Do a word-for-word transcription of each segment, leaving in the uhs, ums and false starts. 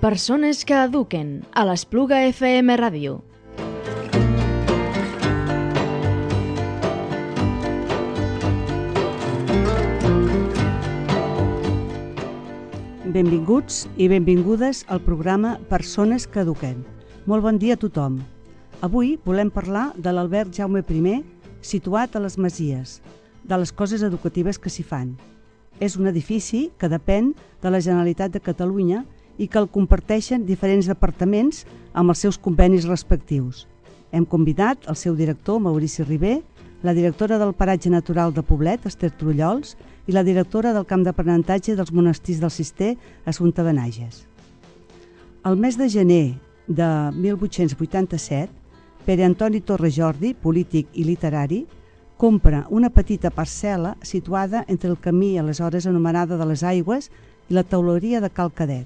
Persones que eduquen a l'Espluga F M Ràdio. Benvinguts i benvingudes al programa Persones que eduquen. Molt bon dia a tothom. Avui volem parlar de l'Albert Jaume primer, situat a les Masies, de les coses educatives que s'hi fan. És un edifici que depèn de la Generalitat de Catalunya i que el comparteixen diferents departaments amb els seus convenis respectius. Hem convidat el seu director, Maurici Ribé, la directora del Paratge Natural de Poblet, Esther Trullols, i la directora del Camp d'Aprenentatge dels Monestirs del Cister, Assumpta Benages. El mes de gener de mil vuit-cents vuitanta-set, Pere Antoni Torrejordi, polític i literari, compra una petita parcel·la situada entre el camí aleshores anomenada de les Aigües i la teuleria de Cal Cadet.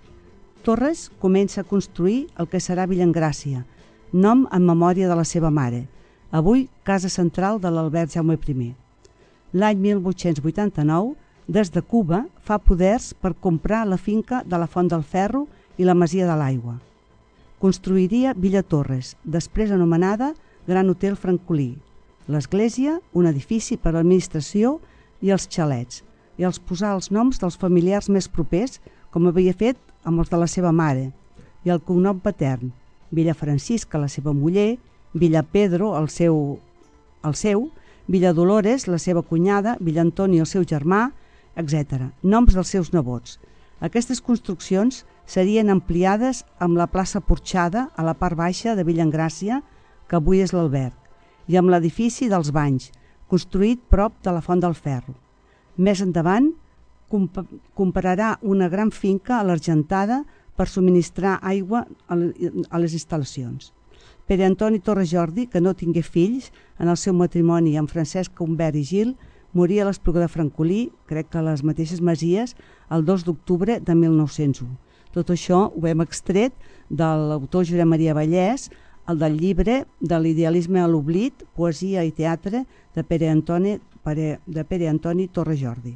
Torres comença a construir el que serà Villangràcia, nom en memòria de la seva mare, avui casa central de l'Albert Jaume primer. L'any mil vuit-cents vuitanta-nou, des de Cuba, fa poders per comprar la finca de la Font del Ferro i la Masia de l'Aigua. Construiria Villa Torres, després anomenada Gran Hotel Francolí, l'església, un edifici per a l'administració i els xalets, i els posar els noms dels familiars més propers, com havia fet amb els de la seva mare, i el cognom patern, Villa Francisca, la seva muller, Villa Pedro, el seu, el seu, Villa Dolores, la seva cunyada, Villa Antoni, el seu germà, etcètera. Noms dels seus nebots. Aquestes construccions serien ampliades amb la plaça Porxada a la part baixa de Villangràcia, que avui és l'Alberg, i amb l'edifici dels Banys, construït prop de la Font del Ferro. Més endavant, comp comprarà una gran finca a l'Argentada per subministrar aigua a les instal·lacions. Pere Antoni Torrejordi, que no tingué fills, en el seu matrimoni amb Francesc Humbert i Gil, moria a l'Espluga de Francolí, crec que a les mateixes Masies, el dos d'octubre de mil nou-cents u. Tot això ho hem extret de l'autor Josep Maria Vallès, el del llibre de l'idealisme a l'oblit, poesia i teatre de Pere Antoni, de Pere Antoni Torrejordi.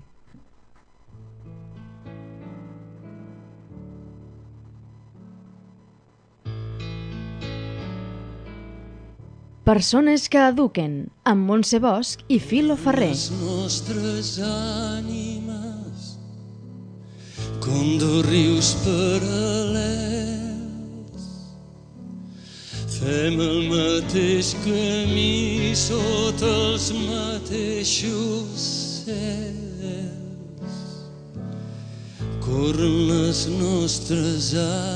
Persones que eduquen, amb Montse Bosch i Filo Ferrer. Les nostres ànimes, com dos rius paral·lels, fem el mateix camí sota els mateixos cels. Corren les nostres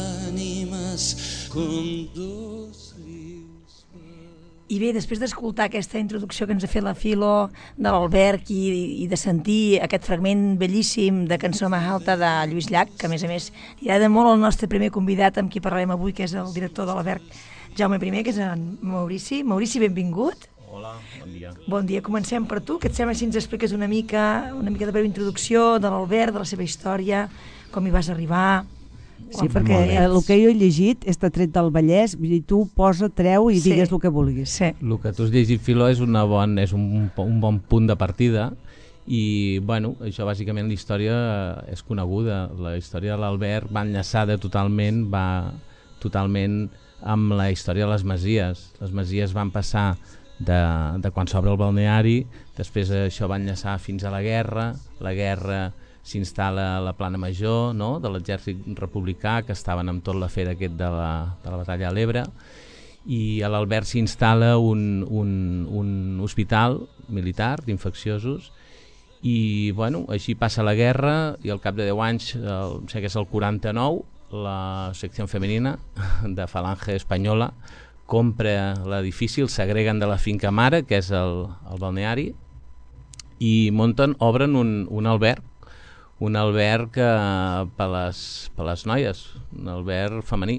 ànimes com dos rius. I bé, després d'escoltar aquesta introducció que ens ha fet la Filo de l'Alberg i, i de sentir aquest fragment bellíssim de Cançó més alta de Lluís Llach, que a més a més li agrada molt el nostre primer convidat amb qui parlarem avui, que és el director de l'Alberg Jaume primer, que és en Maurici. Maurici, benvingut. Hola, bon dia. Bon dia, comencem per tu. Què et sembla si ens expliques una mica, una mica de breu introducció de l'Alberg, de la seva història, com hi vas arribar? Sí, perquè el que jo he llegit està tret del Vallès, i tu posa, treu i sí. Digues el que vulguis. Sí. El que tu has llegit, Filo, és, una bon, és un, un bon punt de partida i, bueno, això bàsicament la història és coneguda. La història de l'Alberg va enllaçada totalment, va totalment amb la història de les Masies. Les Masies van passar de, de quan s'obre el balneari, després això va enllaçar fins a la guerra, la guerra s'instal·la la plana major, no?, de l'exèrcit republicà, que estaven amb tot l'afer aquest de la, de la batalla a l'Ebre, i a l'Alberg s'instal·la un, un, un hospital militar d'infecciosos i, bueno, així passa la guerra i al cap de deu anys, el, sé que és el quaranta-nou, la secció femenina de Falange Espanyola compra l'edifici, el segreguen de la finca mare, que és el, el balneari, i munten, obren un, un alberg, un alberg eh, per, les, per les noies, un alberg femení.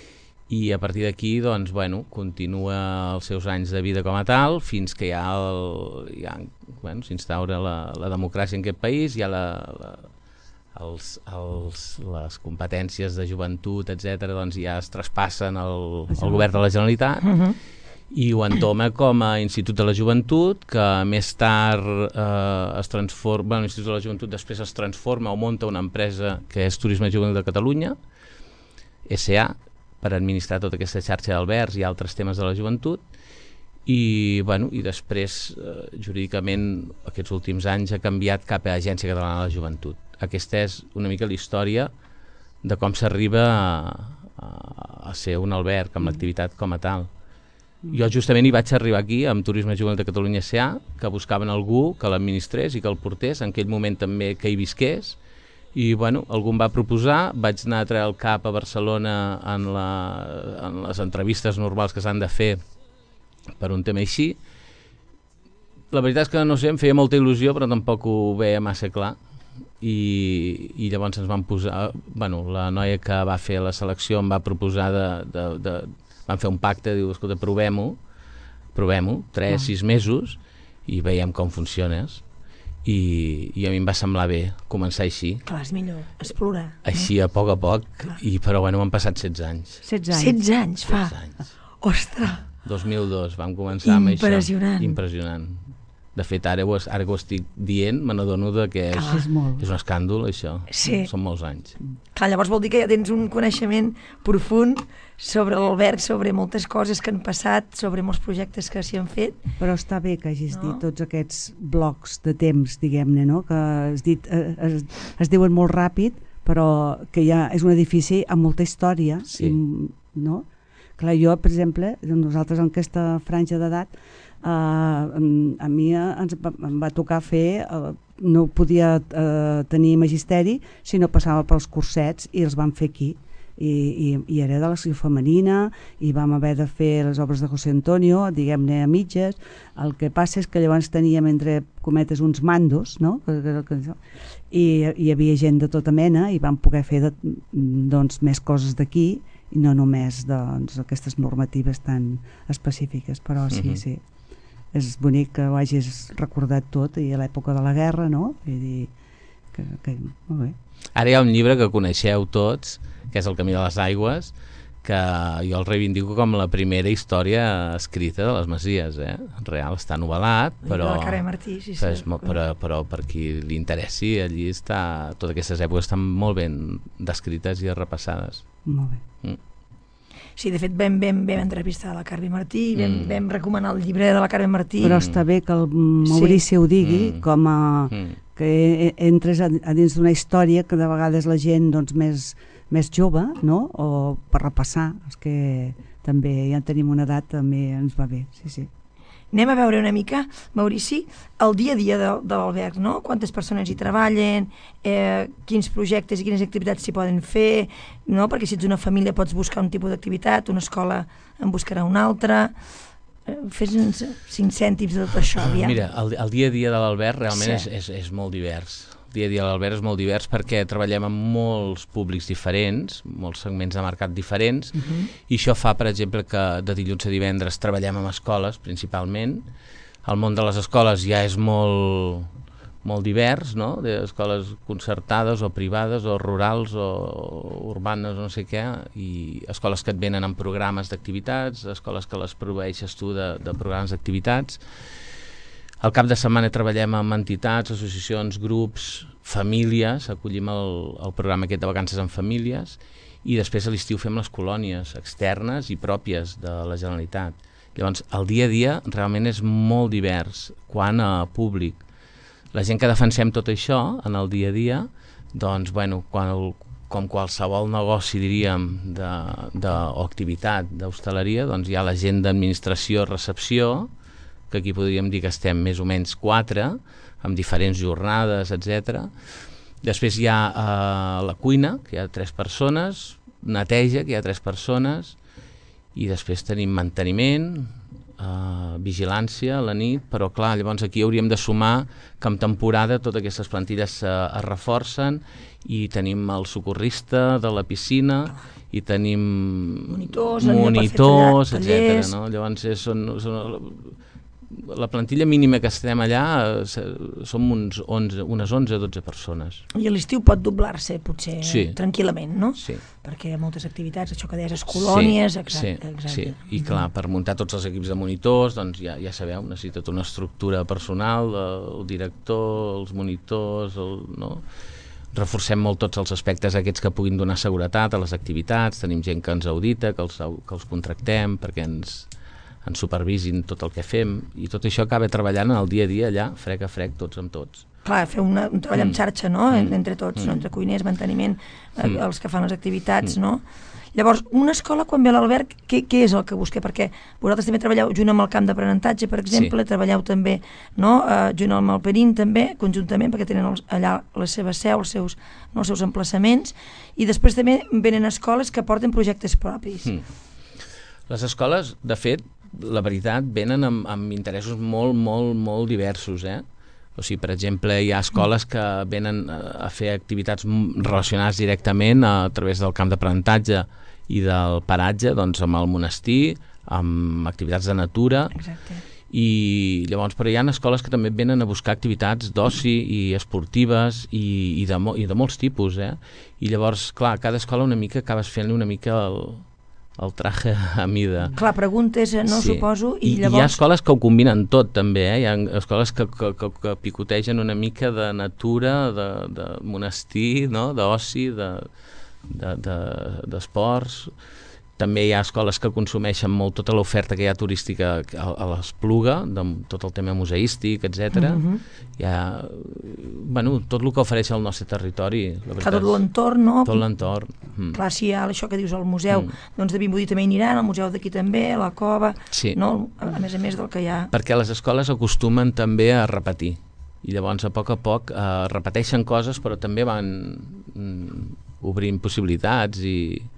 I a partir d'aquí, doncs, bueno, continua els seus anys de vida com a tal, fins que ja, el, ja bueno, s'instaura la, la democràcia en aquest país, hi ha la, la, els, els, les competències de joventut, etcètera, doncs ja es traspassen al, al govern de la Generalitat. Uh-huh. I ho entoma com a Institut de la Joventut, que més tard eh, es transforma, bueno, l'Institut de la Joventut després es transforma o munta una empresa que és Turisme Juvenil de Catalunya, S A per administrar tota aquesta xarxa d'albergs i altres temes de la joventut. I, bueno, i després eh, jurídicament aquests últims anys ha canviat cap a Agència Catalana de la Joventut. Aquesta és una mica la història de com s'arriba a, a, a ser un alberg amb l'activitat com a tal. Jo justament hi vaig arribar aquí amb Turisme Juvenil de Catalunya S A, que buscaven algú que l'administrés i que el portés, en aquell moment també que hi visqués, i bueno, algú em va proposar, vaig anar a treure el cap a Barcelona en, la, en les entrevistes normals que s'han de fer per un tema així. La veritat és que no sé, em feia molta il·lusió, però tampoc ho veia massa clar, i, i llavors ens van posar, bueno, la noia que va fer la selecció em va proposar de, de, de van fer un pacte, diu, escolta, provem-ho provem-ho, tres, ah. sis mesos i veiem com funciones. I, i a mi em va semblar bé començar així. Clar, és millor explorar. Així a poc a poc, i, però bueno, m'han passat setze anys. setze anys? setze anys fa? setze anys. Ostres! dos mil dos vam començar amb això. Impressionant. Impressionant. De fet, ara ho, ara que ho estic dient, me n'adono que és, és, molt. és un escàndol, això. Sí. Són molts anys. Clar, llavors vol dir que ja tens un coneixement profund sobre l'alberg, sobre moltes coses que han passat, sobre molts projectes que s'hi han fet. Però està bé que hagis no? dit tots aquests blocs de temps, diguem-ne, no? Que has dit, eh, es, es diuen molt ràpid, però que ja és un edifici amb molta història. Sí. I, no? Clar, jo, per exemple, nosaltres en aquesta franja d'edat, Uh, a mi ens va, em va tocar fer, uh, no podia uh, tenir magisteri si no passava pels cursets, i els vam fer aquí, i, i, i era de la secció femenina, i vam haver de fer les obres de José Antonio, diguem-ne a mitges. El que passa és que llavors teníem entre cometes uns mandos, no? I hi havia gent de tota mena i vam poder fer de, doncs, més coses d'aquí, i no només doncs, aquestes normatives tan específiques, però sí, mm-hmm. sí. És bonic que ho hagis recordat tot, i a l'època de la guerra, no? Vull dir que, que molt bé. Ara hi ha un llibre que coneixeu tots, que és El camí de les aigües, que jo el reivindico com la primera història escrita de les Masies, eh? Real, està novel·lat, però, de la Carme Martí, sí, però, sí, però, però per qui li interessi, allí està, totes aquestes èpoques estan molt ben descrites i repassades. Molt bé. Mm. Sí, de fet vam, vam, vam entrevistar la Carme Martí, vam, mm. vam recomanar el llibre de la Carme Martí. Però està bé que el Maurici sí. ho digui, mm. com a mm. que entres a, a dins d'una història que de vegades la gent doncs, més, més jove, no? O per repassar, és que també ja tenim una edat, també ens va bé, sí, sí. Anem a veure una mica, Maurici, el dia a dia de, de l'alberg, no? Quantes persones hi treballen, eh, quins projectes i quines activitats s'hi poden fer, no? Perquè si ets una família pots buscar un tipus d'activitat, una escola en buscarà una altra. Eh, Fes-nos cinc cèntims de tot això, aviam. Mira, el, el dia a dia de l'alberg realment sí. és, és, és molt divers. El dia a dia de l'alberg és molt divers perquè treballem amb molts públics diferents, molts segments de mercat diferents, uh-huh. i això fa, per exemple, que de dilluns a divendres treballem amb escoles, principalment. El món de les escoles ja és molt, molt divers, no? D'escoles concertades o privades o rurals o urbanes o no sé què, i escoles que et venen amb programes d'activitats, escoles que les proveeixes tu de, de programes d'activitats. Al cap de setmana treballem amb entitats, associacions, grups, famílies, acollim el, el programa aquest de vacances en famílies, i després a l'estiu fem les colònies externes i pròpies de la Generalitat. Llavors, el dia a dia realment és molt divers quant a públic. La gent que defensem tot això en el dia a dia, doncs, bueno, quan el, com qualsevol negoci, diríem, de, de, o activitat d'hostaleria, doncs hi ha la gent d'administració, recepció, que aquí podríem dir que estem més o menys quatre, amb diferents jornades, etcètera. Després hi ha eh, la cuina, que hi ha tres persones, neteja, que hi ha tres persones, i després tenim manteniment, eh, vigilància a la nit, però clar, llavors aquí hauríem de sumar que en temporada totes aquestes plantilles eh, es reforcen, i tenim el socorrista de la piscina, i tenim monitors, monitors etcètera. No? Llavors és, són, són la plantilla mínima que estem allà som uns onze, unes onze o dotze persones. I a l'estiu pot doblar-se, potser, sí. tranquil·lament, no? Sí. Perquè hi ha moltes activitats, això que deies, colònies, sí, exacte, sí, exacte. Sí. I clar, per muntar tots els equips de monitors, doncs ja, ja sabeu, necessita tota una estructura personal, el director, els monitors, el, no? reforcem molt tots els aspectes aquests que puguin donar seguretat a les activitats, tenim gent que ens audita, que els, que els contractem perquè ens, ens supervisin tot el que fem, i tot això acaba treballant en el dia a dia allà, frec a frec, tots amb tots. Clar, fer una, un treball mm. en xarxa, no?, mm. entre tots, mm. no? Entre cuiners, manteniment, mm. els que fan les activitats, mm. no? Llavors, una escola, quan ve a l'Alberg, què, què és el que busca? Perquè vosaltres també treballeu junt amb el camp d'aprenentatge, per exemple, sí. treballeu també, no?, uh, junt amb el Perín, també, conjuntament, perquè tenen els, allà la seva seu, els seus, no, els seus emplaçaments, i després també venen escoles que porten projectes propis. Mm. Les escoles, de fet, la veritat, venen amb, amb interessos molt, molt, molt diversos, eh? O sigui, per exemple, hi ha escoles que venen a fer activitats relacionades directament a través del camp d'aprenentatge i del paratge, doncs amb el monestir, amb activitats de natura. Exacte. I llavors, però hi ha escoles que també venen a buscar activitats d'oci i esportives i, i, de, i de molts tipus, eh? I llavors, clar, cada escola una mica acabes fent-li una mica el, el traje a mida. Clar, preguntes, no, sí. Suposo, i, I llavors... hi ha escoles que ho combinen tot, també, eh? Hi ha escoles que, que, que, que picotegen una mica de natura, de, de monestir, no?, d'oci, de, de, de, d'esports. També hi ha escoles que consumeixen molt tota l'oferta que hi ha turística a, a l'Espluga, de tot el tema museístic, etcètera. Uh-huh. Hi ha, bueno, tot el que ofereix el nostre territori. La Clar, tot l'entorn, no? Tot l'entorn. Mm. Clar, si hi ha això que dius al museu, mm. doncs de Vimbodí també hi aniran, al museu d'aquí també, a la cova, sí. no? A, a més a més del que hi ha... Perquè les escoles acostumen també a repetir, i llavors a poc a poc eh, repeteixen coses, però també van mm, obrint possibilitats i...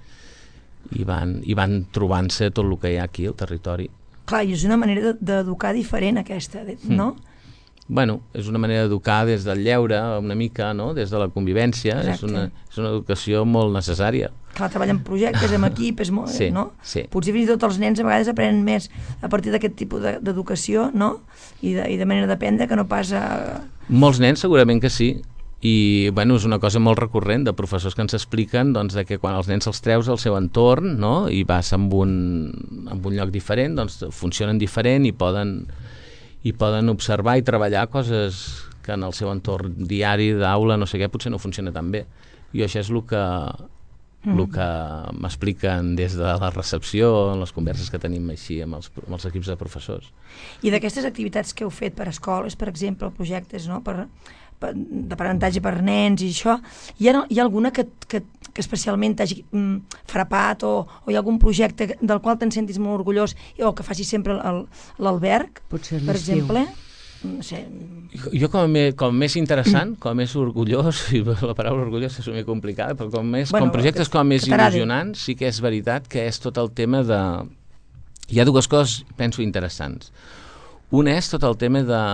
I van, i van trobant-se tot el que hi ha aquí al territori. Clar, i és una manera d'educar diferent aquesta, no? Mm. Bueno, és una manera d'educar des del lleure, una mica, no?, des de la convivència. És una, és una educació molt necessària. Clar, treballen projectes, amb equip, és molt, sí, no? Sí. Potser fins i tot els nens a vegades aprenen més a partir d'aquest tipus d'educació, no? I de, i de manera d'aprendre que no pas a... Molts nens segurament que sí. I bueno, és una cosa molt recurrent de professors que ens expliquen, doncs, de que quan els nens els treus al seu entorn, no?, i vas amb un, amb un lloc diferent, doncs funcionen diferent i poden, i poden observar i treballar coses que en el seu entorn diari, d'aula, no sé què, potser no funciona tan bé. I això és el que, mm. el que m'expliquen des de la recepció, en les converses que tenim així amb els, amb els equips de professors. I d'aquestes activitats que heu fet per escoles, per exemple, projectes, no?, per... d'aprenentatge per nens i això, hi ha, hi ha alguna que, que, que especialment t'hagi mm, frapat o, o hi ha algun projecte del qual te'n sentis molt orgullós o que faci sempre l'Alberg, per exemple? No sé. Jo, jo com, a me, com més interessant, com a més orgullós, i la paraula orgullós és una complicada, però com, més, bueno, com projectes com més il·lusionants, sí que és veritat que és tot el tema de... Hi ha dues coses, penso, interessants. Un és tot el tema de...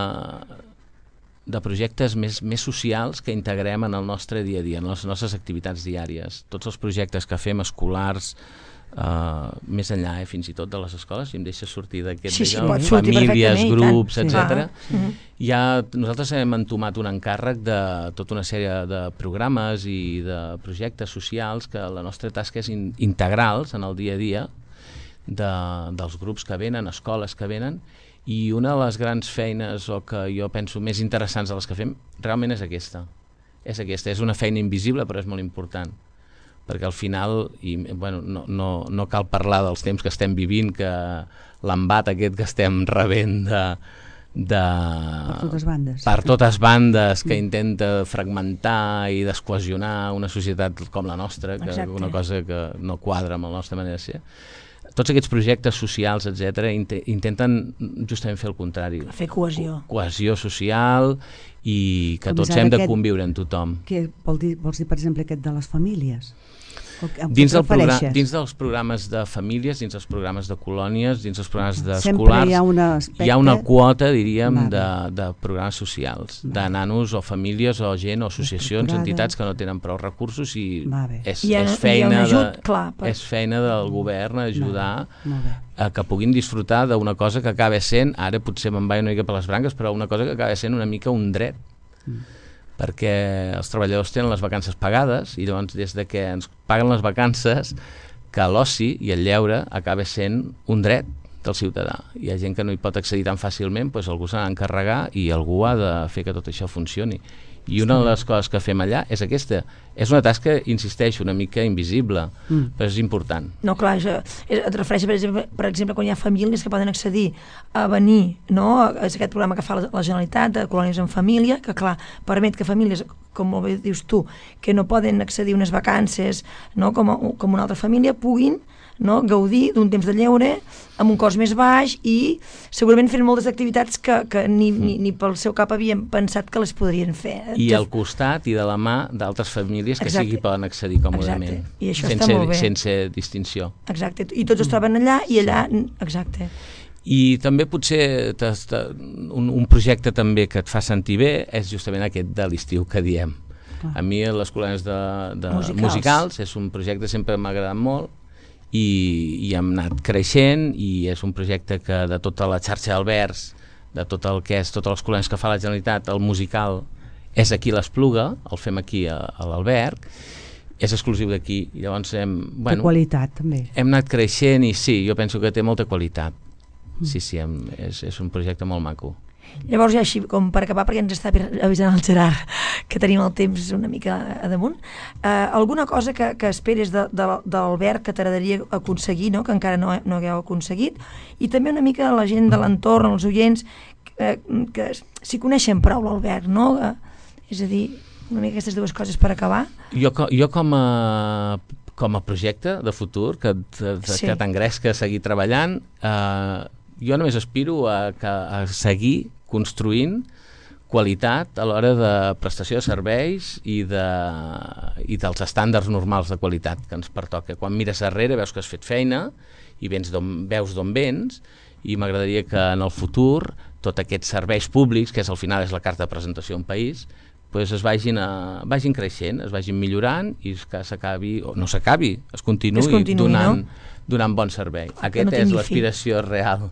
de projectes més, més socials que integrem en el nostre dia a dia, en les nostres activitats diàries. Tots els projectes que fem escolars, uh, més enllà, eh, fins i tot de les escoles, si em deixes sortir d'aquest, sí, sí, famílies, grups, sí. etcètera. Ah, uh-huh. Ja, nosaltres hem entomat un encàrrec de tota una sèrie de programes i de projectes socials que la nostra tasca és in integrals en el dia a dia de, dels grups que venen, escoles que venen, i una de les grans feines o que jo penso més interessants de les que fem realment és aquesta. És aquesta, és una feina invisible però és molt important, perquè al final, i bueno, no, no, no cal parlar dels temps que estem vivint, que l'embat aquest que estem rebent de, de... per totes bandes, per totes bandes que intenta fragmentar i descohesionar una societat com la nostra, que és una cosa que no quadra amb la nostra manera de ser. Tots aquests projectes socials, etcètera, intenten justament fer el contrari. Fer cohesió. Co cohesió social i que com tots hem de conviure amb tothom. Què vol dir, vols dir, per exemple, aquest de les famílies? Dins, del dins dels programes de famílies, dins dels programes de colònies, dins dels programes d'escolars, sempre hi ha, una aspecte... hi ha una quota, diríem, de, de programes socials, vale. De nanos o famílies o gent o associacions, entitats que no tenen prou recursos i és, ha, és, feina ajut, de, clar, per... és feina del govern ajudar vale. A que puguin disfrutar d'una cosa que acaba sent, ara potser me'n vaig una mica per les branques, però una cosa que acaba sent una mica un dret. Mm. Perquè els treballadors tenen les vacances pagades i llavors des de que ens paguen les vacances que l'oci i el lleure acaba sent un dret del ciutadà. Hi ha gent que no hi pot accedir tan fàcilment, doncs algú s'ha d'encarregar i algú ha de fer que tot això funcioni. I una de les coses que fem allà és aquesta. És una tasca, insisteixo, una mica invisible, mm. però és important. No, clar, això, et refereix, per exemple, per exemple, quan hi ha famílies que poden accedir a venir, no?, a aquest programa que fa la, la Generalitat de Colònies en Família, que, clar, permet que famílies, com molt bé dius tu, que no poden accedir a unes vacances, no?, com, a, com una altra família, puguin, no?, gaudir d'un temps de lleure amb un cost més baix i segurament fent moltes activitats que, que ni, ni, ni pel seu cap havien pensat que les podrien fer. I al costat i de la mà d'altres famílies que Exacte. sí que poden accedir còmodament. Exacte. I això sense, està molt bé. sense distinció. Exacte, i tots es troben allà i allà... Exacte. I també potser t -t un, un projecte també que et fa sentir bé és justament aquest de l'estiu que diem. Ah. A mi les colònies de, de musicals. musicals és un projecte que sempre m'ha agradat molt i, i hem anat creixent i és un projecte que de tota la xarxa d'albergs, de tot el que és totes les colònies que fa la Generalitat, el musical és aquí l'Espluga, el fem aquí a, a l'alberg, és exclusiu d'aquí. Llavors hem, bueno, de qualitat també. Hem anat creixent i sí, jo penso que té molta qualitat. Sí, sí, hem, és, és un projecte molt maco. Llavors ja així, com per acabar, perquè ens està avisant el Gerard que tenim el temps una mica a damunt, eh, alguna cosa que, que esperes de, de, de l'alberg que t'agradaria aconseguir, no?, que encara no, no hagueu aconseguit, i també una mica la gent de l'entorn, els oients, que, que si coneixen prou l'alberg, no? Eh, és a dir, una mica aquestes dues coses per acabar. Jo, jo com a com a projecte de futur que, sí. que t'engresca a seguir treballant, eh, jo només aspiro a, a seguir construint qualitat a l'hora de prestació de serveis i, de, i dels estàndards normals de qualitat que ens pertoca. Quan mires darrere veus que has fet feina i vens veus d'on vens, i m'agradaria que en el futur tots aquests serveis públics, que és al final és la carta de presentació d'un país, pues es vagin, a, vagin creixent, es vagin millorant i que s'acabi, o no s'acabi, es continuï, es continuï donant, no? donant bon servei. Aquest no és l'aspiració real.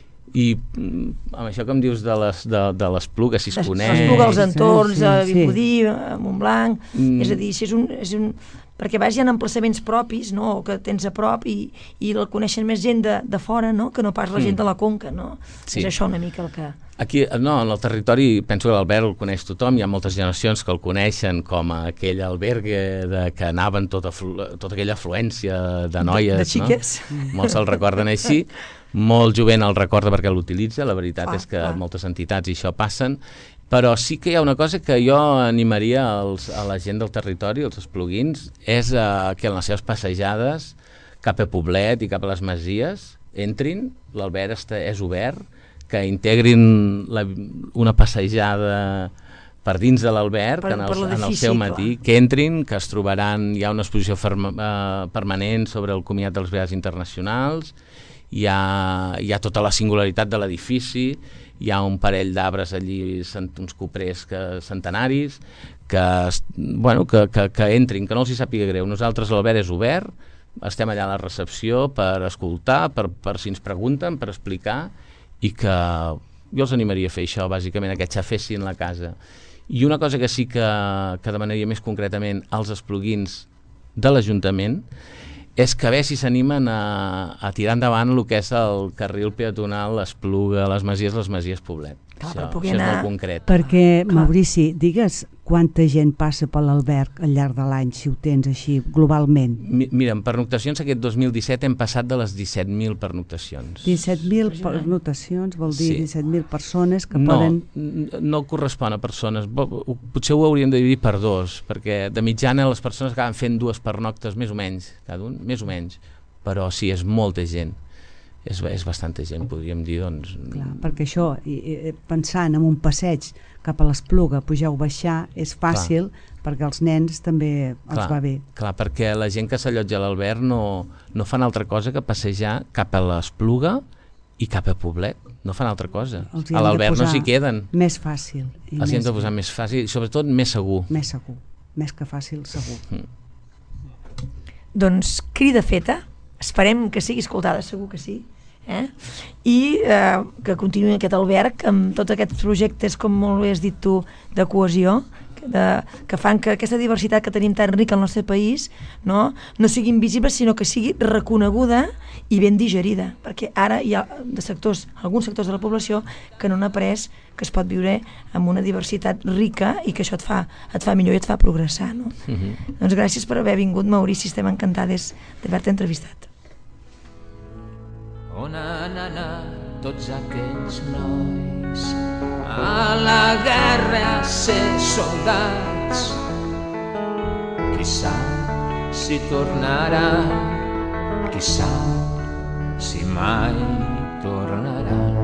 I amb això que em dius de les, de, de les plugues, si es coneix... L'Espluga, els entorns, sí, sí, a sí. Vimbodí, a Montblanc, Mm. és a dir, si és un... És un perquè a vegades hi ha emplaçaments propis, no?, o que tens a prop i, i el coneixen més gent de, de fora, no?, que no pas la gent de la Conca, no? Sí. És això una mica el que... Aquí, no, en el territori, penso que l'Alberg el coneix tothom, hi ha moltes generacions que el coneixen com a aquell albergue de, que anaven tota, tota aquella afluència de noies, de, de xiques. No? Molts el recorden així, molt jovent el recorda perquè l'utilitza, la veritat clar, és que clar. moltes entitats i això passen, però sí que hi ha una cosa que jo animaria als, a la gent del territori, els espluguins, és uh, que en les seves passejades cap a Poblet i cap a les Masies entrin, l'alberg és obert, que integrin la, una passejada per dins de l'alberg en, en el seu matí, clar. Que entrin, que es trobaran, hi ha una exposició ferma, uh, permanent sobre el Comiat dels Beats Internacionals, hi ha, hi ha tota la singularitat de l'edifici, hi ha un parell d'arbres allí, uns coprers que, centenaris, que, bueno, que, que, que entrin, que no els hi sàpiga greu. Nosaltres l'alberg és obert, estem allà a la recepció per escoltar, per, per si ens pregunten, per explicar, i que jo els animaria a fer això, bàsicament, que xafessin la casa. I una cosa que sí que, que demanaria més concretament als espluguins de l'Ajuntament és que a veure si s'animen a, a tirar endavant el que és el carril peatonal, l'Espluga, les Masies, les Masies Poblet. Clar, això, això això anar... és molt concret. Perquè, clar. Maurici, digues quanta gent passa per l'alberg al llarg de l'any, si ho tens així, globalment? Mi, mira, en pernoctacions aquest dos mil disset hem passat de les disset mil pernoctacions. disset mil pernoctacions vol dir sí. disset mil persones que no, poden... No correspon a persones, potser ho hauríem de dividir per dos, perquè de mitjana les persones acaben fent dues pernoctes més o menys, cada un, més o menys, però sí, és molta gent. És, és bastanta gent, podríem dir, doncs... Clar, perquè això, i, i, pensant en un passeig cap a l'Espluga, pujar o baixar, és fàcil, clar. Perquè els nens també els clar, va bé. Clar, perquè la gent que s'allotja a l'alberg no, no fan altra cosa que passejar cap a l'Espluga i cap a Poblet, no fan altra cosa. A l'alberg no s'hi queden. Més fàcil. Els hi hem de posar més fàcil i sobretot més segur. Més segur, més que fàcil, segur. Mm. Doncs crida feta, esperem que sigui escoltada, segur que sí. Eh? I eh, que continuï aquest alberg amb tots aquests projectes, com molt bé has dit tu, de cohesió, de, que fan que aquesta diversitat que tenim tan rica al nostre país no, no sigui invisible, sinó que sigui reconeguda i ben digerida, perquè ara hi ha de sectors, alguns sectors de la població que no han après que es pot viure amb una diversitat rica i que això et fa, et fa millor i et fa progressar. No? Uh-huh. Doncs gràcies per haver vingut, Maurici, estem encantades d'haver-te entrevistat. On han anat tots aquells nois a la guerra a ser soldats? Qui sap si tornaran, qui sap si mai tornaran.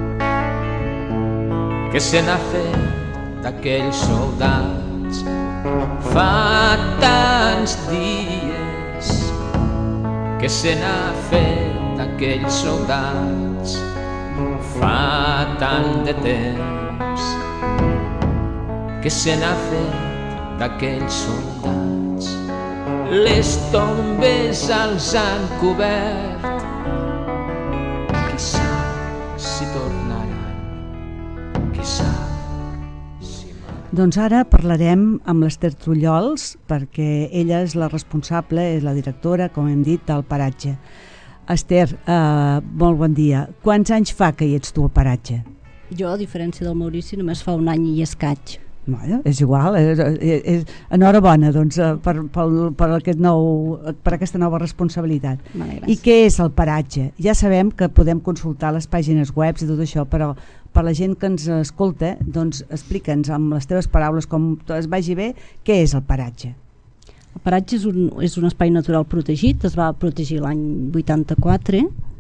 Què se n'ha fet d'aquells soldats fa tants dies? Què se n'ha fet d'aquells soldats fa tant de temps? Què se n'ha fet d'aquells soldats? Les tombes els han cobert. Qui sap si tornaran, qui sap si mai... Doncs ara parlarem amb l'Ester Trullols, perquè ella és la responsable, és la directora, com hem dit, del paratge. Ester, uh, molt bon dia. Quants anys fa que hi ets tu al paratge? Jo, a diferència del Maurici, només fa un any i escaig. Bueno, és igual, és, és, és, enhorabona doncs, per, per, per, aquest nou, per aquesta nova responsabilitat. Vale, I què és el paratge? Ja sabem que podem consultar les pàgines web i tot això, però per la gent que ens escolta, doncs explica'ns amb les teves paraules, com es vagi bé, què és el paratge? El paratge és un, és un espai natural protegit, es va protegir l'any vuitanta-quatre.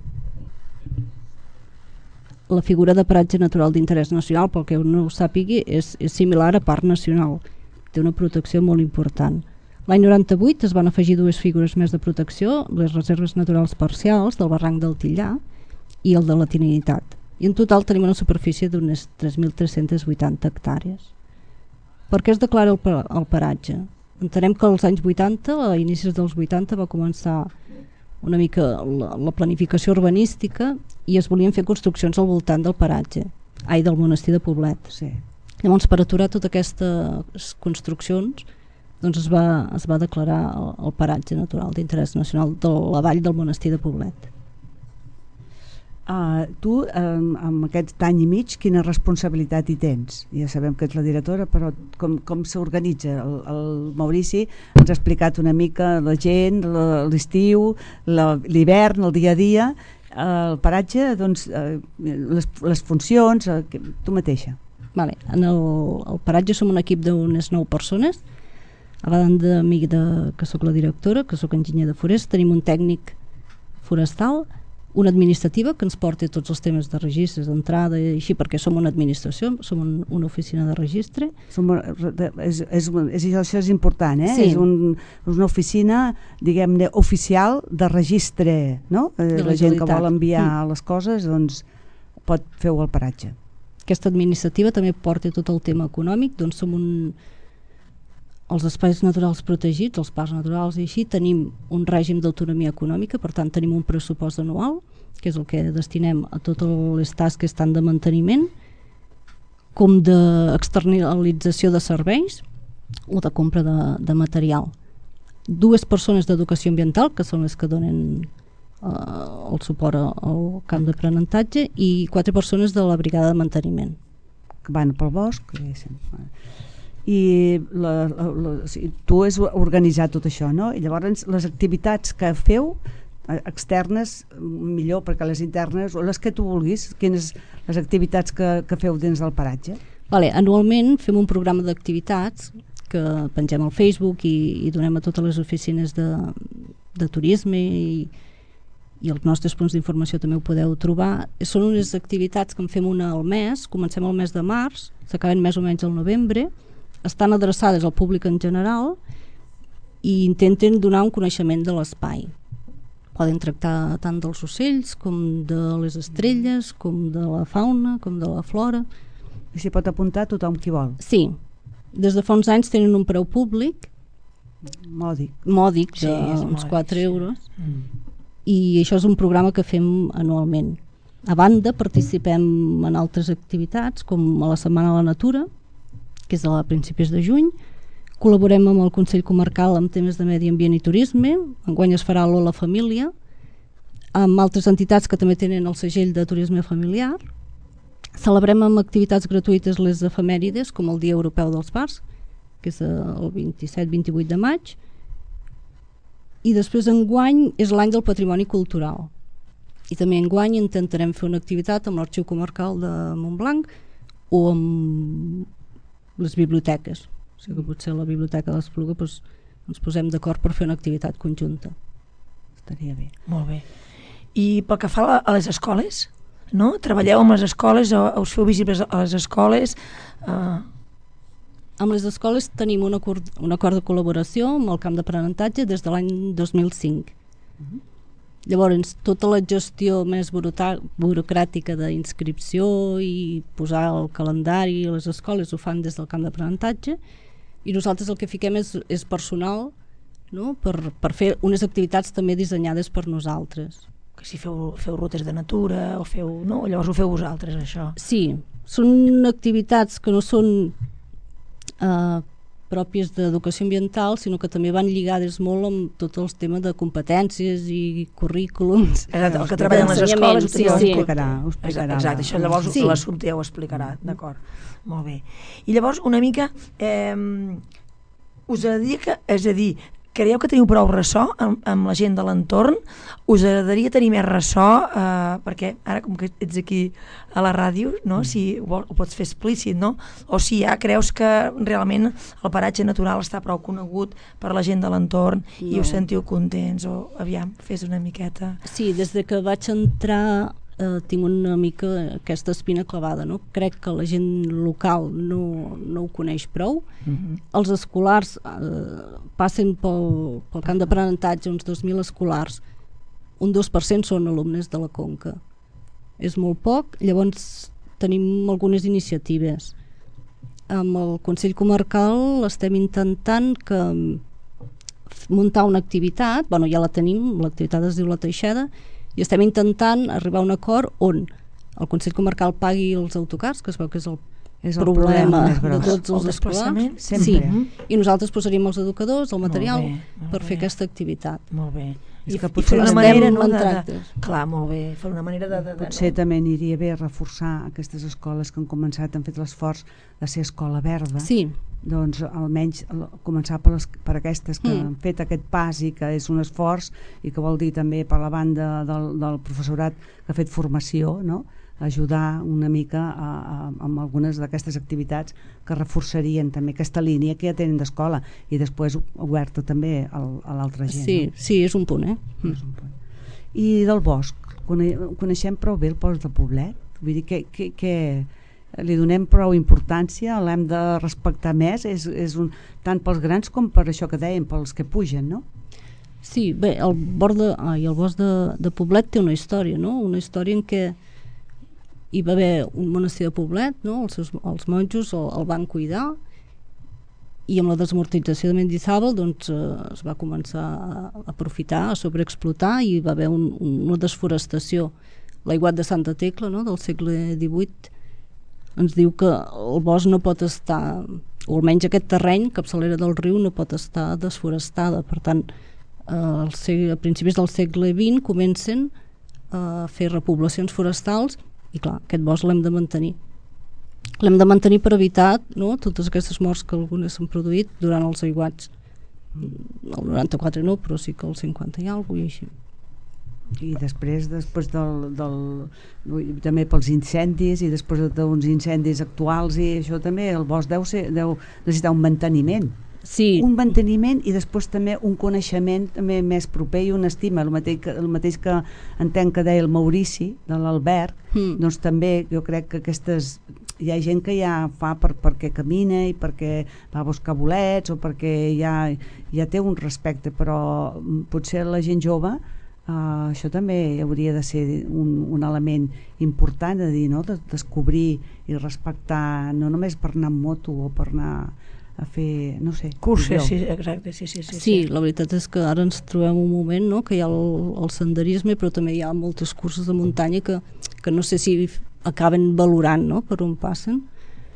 La figura de paratge natural d'interès nacional, pel que no ho sàpigui, és, és similar a parc nacional. Té una protecció molt important. L'any noranta-vuit es van afegir dues figures més de protecció, les reserves naturals parcials del barranc del Tillà i el de la Trinitat. I en total tenim una superfície d'unes tres mil tres-centes vuitanta hectàrees. Per què es declara el, el paratge? Entenem que als anys vuitanta, a inicis dels vuitanta, va començar una mica la, la planificació urbanística i es volien fer construccions al voltant del paratge, ai, del monestir de Poblet. Sí. Llavors, per aturar totes aquestes construccions, doncs es va, es va declarar el, el paratge natural d'interès nacional de la vall del monestir de Poblet. Uh, tu, um, amb aquest any i mig, quina responsabilitat hi tens? Ja sabem que ets la directora, però com, com s'organitza? El, el Maurici ens ha explicat una mica la gent, l'estiu, l'hivern, el dia a dia, uh, el paratge, doncs, uh, les, les funcions, uh, tu mateixa. Vale. En el, el paratge som un equip d'unes nou persones, a banda de mi, de, que sóc la directora, que sóc enginyer de forest, tenim un tècnic forestal, una administrativa que ens porta tots els temes de registres, d'entrada i així, perquè som una administració, som un, una oficina de registre. Som, és, és, és, això és important, eh? Sí. És, un, és una oficina, diguem-ne, oficial de registre, no? De la, la gent que vol enviar mm. les coses, doncs pot fer-ho al paratge. Aquesta administrativa també porta tot el tema econòmic, doncs som un... els espais naturals protegits, els parcs naturals i així, tenim un règim d'autonomia econòmica, per tant tenim un pressupost anual, que és el que destinem a totes les tasques tant de manteniment com d'externalització de serveis o de compra de, de material. Dues persones d'educació ambiental, que són les que donen eh, el suport al camp d'aprenentatge, i quatre persones de la brigada de manteniment. Que van pel bosc, i la, la, la, tu has organitzat tot això, no? I llavors les activitats que feu externes, millor, perquè les internes, o les que tu vulguis, quines les activitats que, que feu dins del paratge? Vale, anualment fem un programa d'activitats que pengem al Facebook i, i donem a totes les oficines de, de turisme i, i els nostres punts d'informació també ho podeu trobar. Són unes activitats que en fem una al mes, comencem al mes de març, s'acaben més o menys al novembre, estan adreçades al públic en general i intenten donar un coneixement de l'espai. Poden tractar tant dels ocells com de les estrelles, com de la fauna, com de la flora. I s'hi pot apuntar tothom qui vol? Sí. Des de fa uns anys tenen un preu públic mòdic, mòdic sí, d'uns quatre euros mm. i això és un programa que fem anualment. A banda participem en altres activitats com a la Setmana de la Natura, que és a principis de juny. Col·laborem amb el Consell Comarcal en temes de medi ambient i turisme. Enguany es farà l'Ola Família, amb altres entitats que també tenen el segell de turisme familiar. Celebrem amb activitats gratuïtes les efemèrides, com el Dia Europeu dels Bars, que és el vint-i-set vint-i-vuit de maig. I després enguany és l'any del patrimoni cultural. I també enguany intentarem fer una activitat amb l'Arxiu Comarcal de Montblanc o amb les biblioteques. O sigui que potser a la Biblioteca de l'Espluga doncs, ens posem d'acord per fer una activitat conjunta. Estaria bé. Molt bé. I pel que fa a les escoles, no? Treballeu amb les escoles, o us feu visibles a les escoles? Uh... Amb les escoles tenim un acord, un acord de col·laboració amb el camp d'aprenentatge des de l'any dos mil cinc. Uh-huh. Llavors, tota la gestió més burocràtica d'inscripció i posar el calendari a les escoles ho fan des del camp d'aprenentatge, i nosaltres el que fiquem és, és personal, no? per, per fer unes activitats també dissenyades per nosaltres. Que si feu, feu rutes de natura o feu... No? O llavors ho feu vosaltres, això? Sí, són activitats que no són eh, pròpies d'educació ambiental, sinó que també van lligades molt amb tots els temes de competències i currículums. Exacte, el que treballen les escoles ho sí, ho sí. explicarà, ho explicarà. Exacte, això llavors sí. l'assumpte ja ho explicarà, d'acord. Molt bé. I llavors una mica eh, us agradaria que, és a dir, creieu que teniu prou ressò amb, amb la gent de l'entorn? Us agradaria tenir més ressò? Eh, perquè ara, com que ets aquí a la ràdio, no? Si ho, vol, ho pots fer explícit, no? O si ja creus que realment el paratge natural està prou conegut per la gent de l'entorn no. i us sentiu contents? O aviam, fes una miqueta... Sí, des de que vaig entrar eh, tinc una mica aquesta espina clavada, no? Crec que la gent local no, no ho coneix prou. Uh-huh. Els escolars eh, passen pel, pel camp d'aprenentatge, uns dos mil escolars, un dos per cent són alumnes de la Conca. És molt poc, llavors tenim algunes iniciatives. Amb el Consell Comarcal estem intentant que muntar una activitat, bueno, ja la tenim, l'activitat es diu La Teixeda, i estem intentant arribar a un acord on el Consell Comarcal pagui els autocars, que es veu que és el, és el problema, problema de tots els escolars. Sí. I nosaltres posaríem els educadors, el material, molt bé, molt per bé. fer aquesta activitat. Molt bé. És I, que i potser fer una estem manera, no, en de, de, tractes. clar, molt bé, fer una manera de... de, de Potser no? també aniria bé reforçar aquestes escoles que han començat, han fet l'esforç de ser escola verda. Sí. Doncs almenys començar per, les, per aquestes que mm. han fet aquest pas i que és un esforç i que vol dir també per la banda del, del professorat que ha fet formació, no? Ajudar una mica a, a, amb algunes d'aquestes activitats que reforçarien també aquesta línia que ja tenen d'escola i després oberta també al, a l'altra gent. Sí, no? sí, és un punt, eh? Mm. És un punt. I del bosc, Cone coneixem prou bé el bosc de Poblet? Vull dir que, que, que li donem prou importància, l'hem de respectar més, és, és un, tant pels grans com per això que dèiem, pels que pugen, no? Sí, bé, el, bord de, ai, el bosc de, de Poblet té una història, no? Una història en què hi va haver un monestir de Poblet, no? els, seus, els monjos el, el van cuidar, i amb la desamortització de Mendizábal doncs, eh, es va començar a aprofitar, a sobreexplotar, i va haver un, una desforestació. L'aiguat de Santa Tecla, no? Del segle divuit, ens diu que el bosc no pot estar, o almenys aquest terreny, capçalera del riu, no pot estar desforestada. Per tant, eh, al segle, a principis del segle vint comencen a fer repoblacions forestals, i clar, aquest bosc l'hem de mantenir. L'hem de mantenir per evitar, no?, totes aquestes morts que algunes s'han produït durant els aiguats. El noranta-quatre no, però sí que el cinquanta i alguna cosa, i així. I després, després del, del, també pels incendis i després d'uns incendis actuals i això també, el bosc deu, ser, deu necessitar un manteniment. Sí. Un manteniment i després també un coneixement també més proper i una estima, el mateix que, el mateix que entenc que deia el Maurici de l'Alberg, mm. doncs també jo crec que aquestes, hi ha gent que ja fa per, perquè camina i perquè va a buscar bolets o perquè ja, ja té un respecte, però potser la gent jove Uh, això també hauria de ser un, un element important de dir, no? De descobrir i respectar, no només per anar amb moto o per anar a fer, no sé, curses, sí, exacte, sí, sí, sí, sí, sí, la veritat és que ara ens trobem un moment, no?, que hi ha el, el senderisme, però també hi ha moltes curses de muntanya que, que no sé si acaben valorant, no?, per on passen.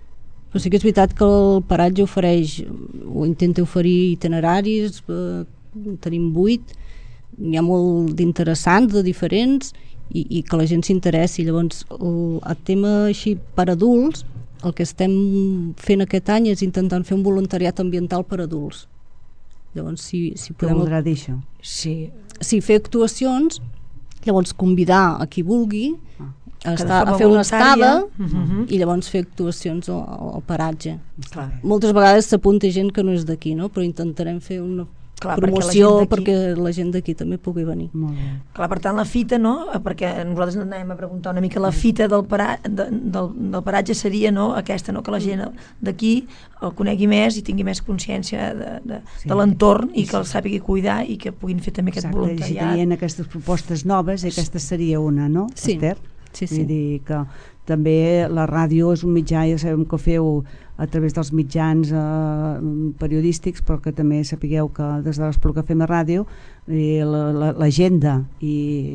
Però sí que és veritat que el paratge ofereix, o intenta oferir itineraris, eh, tenim vuit, n'hi ha molt d'interessants, de diferents, i, i que la gent s'interessi. Llavors, el, el tema així per adults, el que estem fent aquest any és intentant fer un voluntariat ambiental per adults. Llavors, si, si Què podem... voldrà dir això? Sí. Si fer actuacions, llavors convidar a qui vulgui a, estar, a fer una estada uh-huh. i llavors fer actuacions al, al paratge. Clar. Moltes vegades s'apunta gent que no és d'aquí, no? Però intentarem fer una Clar, promoció perquè la gent d'aquí també pugui venir. Molt bé. Clar, per tant, la fita, no? Perquè nosaltres anem a preguntar una mica, la fita del, para, de, del, del paratge seria, no?, aquesta, no?, que la gent d'aquí el conegui més i tingui més consciència de, de, sí. de l'entorn i que el sàpigui cuidar i que puguin fer també aquest Exacte, voluntariat. i si tenien aquestes propostes noves, i aquesta seria una, no, sí. Esther? Sí, sí. Vull dir que també la ràdio és un mitjà, ja sabem que ho feu a través dels mitjans eh, periodístics, però que també sapigueu que des de l'Espluga F M Ràdio i l'agenda i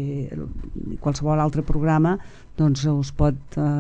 qualsevol altre programa doncs us pot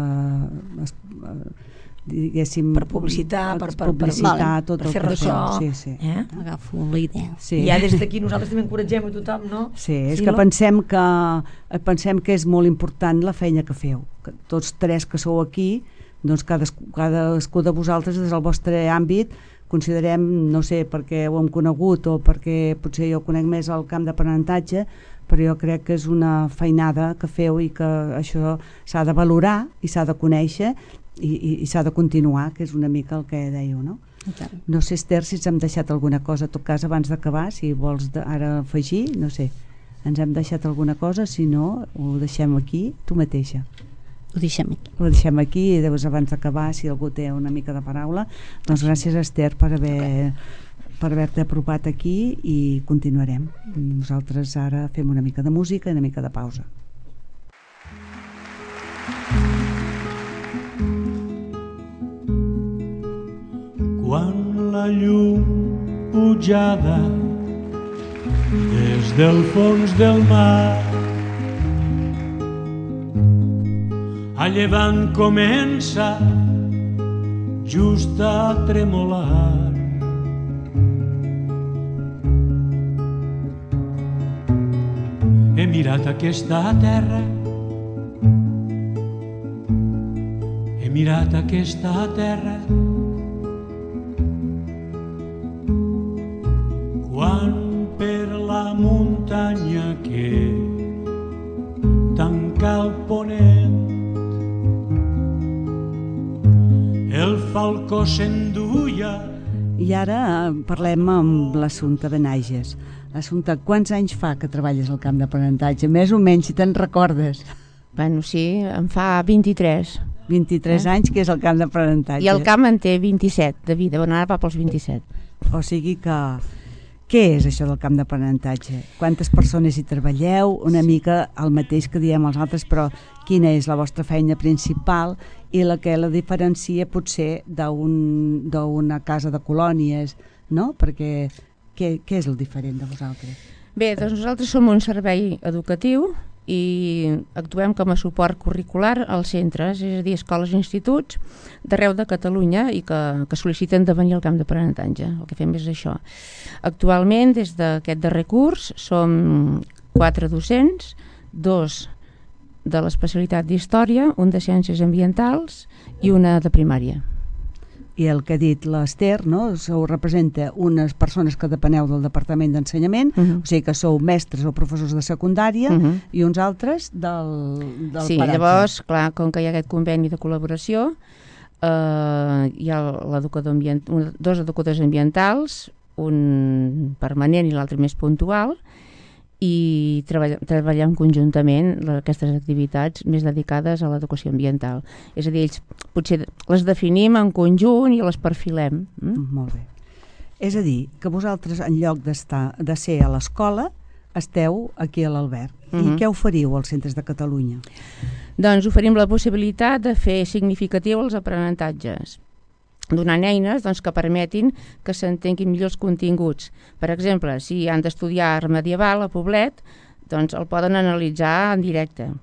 eh, es, eh, diguéssim per publicitar, per, per, publicitar per, tot per el fer que ressò. sí, sí. Eh? Agafo la idea. Sí. I ja des d'aquí nosaltres també encoratgem a tothom, no? Sí, és Sí, que no? pensem que pensem que és molt important la feina que feu. Que tots tres que sou aquí, doncs cadascú, cadascú de vosaltres des del vostre àmbit considerem, no sé, perquè ho hem conegut o perquè potser jo conec més el camp d'aprenentatge, però jo crec que és una feinada que feu i que això s'ha de valorar i s'ha de conèixer i, i, i s'ha de continuar, que és una mica el que dèieu, no? No sé, Esther, si ens hem deixat alguna cosa, en tot cas, abans d'acabar, si vols de, ara afegir, no sé, ens hem deixat alguna cosa, si no, ho deixem aquí, tu mateixa. Ho deixem aquí. Ho deixem aquí i llavors abans d'acabar, si algú té una mica de paraula, doncs gràcies, Esther, per haver per haver-te apropat aquí i continuarem. Nosaltres ara fem una mica de música i una mica de pausa. Quan la llum pujada des del fons del mar a llevant comença just a tremolar. He mirat aquesta terra, he mirat aquesta terra, quan per la muntanya que tanca el ponent el falcó s'enduia. I ara parlem amb l'Assumpta Benages. Assumpta, quants anys fa que treballes al camp d'aprenentatge? Més o menys, si te'n recordes. Bueno, sí, em fa vint-i-tres. vint-i-tres Eh? anys, que és el camp d'aprenentatge. I el camp en té vint-i-set de vida, bueno, ara va pels vint-i-set. O sigui que... Què és això del camp d'aprenentatge? Quantes persones hi treballeu? Una mica el mateix que diem els altres, però quina és la vostra feina principal i la que la diferencia potser d'un, d'una casa de colònies, no? Perquè què, què és el diferent de vosaltres? Bé, doncs nosaltres som un servei educatiu i actuem com a suport curricular als centres, és a dir, escoles i instituts d'arreu de Catalunya i que, que sol·liciten de venir al camp d'aprenentatge. El que fem és això. Actualment, des d'aquest darrer curs, som quatre docents, dos de l'especialitat d'Història, un de Ciències Ambientals i una de Primària. I el que ha dit l'Esther, no? Sou representa unes persones que depeneu del Departament d'Ensenyament, uh -huh. o sigui que sou mestres o professors de secundària, uh -huh. i uns altres del, del sí, paratge. Llavors, clar, com que hi ha aquest conveni de col·laboració, eh, hi ha l'educador ambient, un, dos educadors ambientals, un permanent i l'altre més puntual, i treball, treballem conjuntament aquestes activitats més dedicades a l'educació ambiental. És a dir, ells potser les definim en conjunt i les perfilem. Mm? Molt bé. És a dir, que vosaltres, en lloc d'estar de ser a l'escola, esteu aquí a l'Alberg. Mm-hmm. I què oferiu als centres de Catalunya? Doncs oferim la possibilitat de fer significatiu els aprenentatges, donant eines doncs, que permetin que s'entenguin millor els continguts. Per exemple, si han d'estudiar art medieval a Poblet, doncs el poden analitzar en directe.